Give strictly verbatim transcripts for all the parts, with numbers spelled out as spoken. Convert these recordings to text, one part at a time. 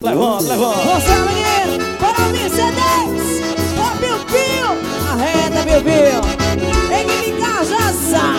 Levanta, levanta. Você, menino, para ouvir C Ds. Ó, Piu Piu, arreta, Piu Piu. Equipe Cajaça.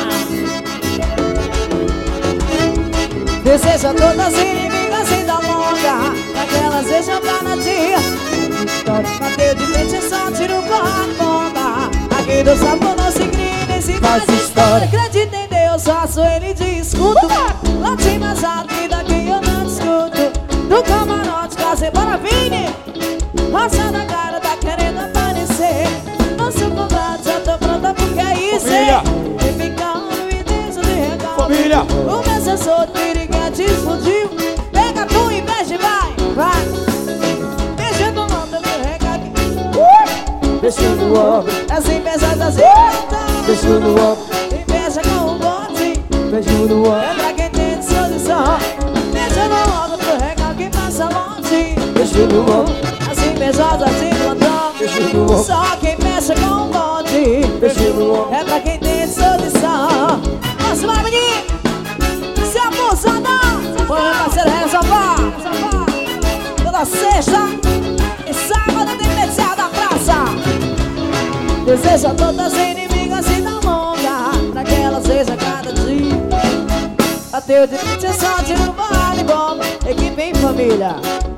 Deseja todas as inimigas e da longa, daquelas deixam pra nadia. Bateu de frente só tiro o bomba. Aqui do sabor não se cria nem se faz história. Acredita em Deus, faço ele de escudo. Late mais alto que daqui eu não discuto. No camarote, quase bora, Vini. Roça na cara, tá querendo aparecer. Nosso combate, já tô pronta porque é isso. Família. E ficando e deixa de regalo. Família. O meu sensor de piriguete explodiu. Pega tu e mexe, vai, vai. Mexe no ombro, meu recado. Mexe no ombro, assim pesada, assim mexe no ombro, e mexe com o bote. Mexe no ombro, é pra quem tem disposição. Mexe no ombro, meu recado que passa longe. Mexe no ombro, assim pesada, assim plantão. Mexe no ombro, só quem mexe com o bote. Mexe no ombro, é pra quem tem disposição. Nossa, vai, menino. Se abusa não, põe meu parceiro resolvar. Toda sexta e sábado tem especial da praça. Deseja todas as inimigas e da longa, naquela seja cada dia. Bateu de frente só tiro no vale bomba. Equipe em família.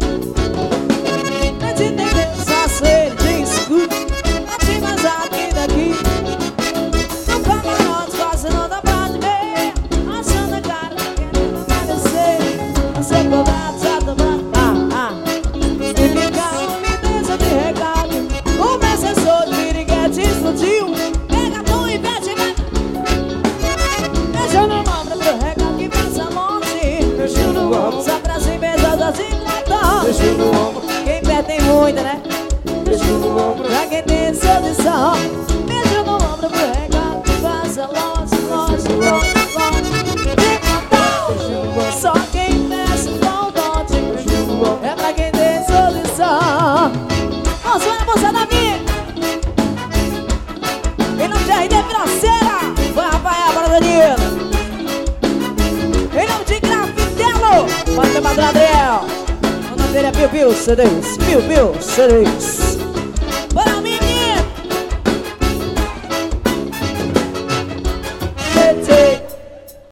Não te entender, só sei de escudo. Bate mais aqui daqui. No camarote quase não dá pra te ver. Achando a cara, querendo aparecer. Você cobrado, já tô bravo. Ah, ah. Se ficar me deixa de recado. O meu sensor de piriguete explodiu. Pega tu e mexe, vai. Mexe no ombro pro recado que passa longe. Mexe no ombro, só pra se beijar das implantadas. Mexe no ombro, quem perde tem muita, né? Mexe no ombro, pra quem tem solução. Mexe no ombro pro recado que passa longe, longe, longe, longe. Implantar, só quem mexe com o dote. É pra quem tem solução. Vamos lá, moça da minha. Em nome de R D Financeira, vai apanhar para o Danilo. Em nome de Grafitelo, pode ter padrão Adriel. O nome dele é Piu Piu C Ds. Piu Piu C Ds.